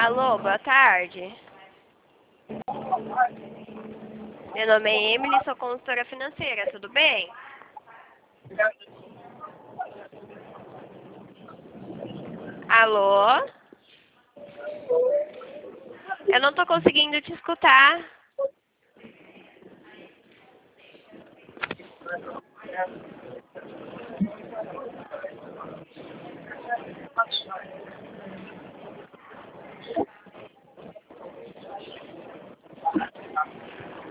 Alô, boa tarde. Meu nome é Emily, sou consultora financeira, tudo bem? Alô? Eu não tô conseguindo te escutar.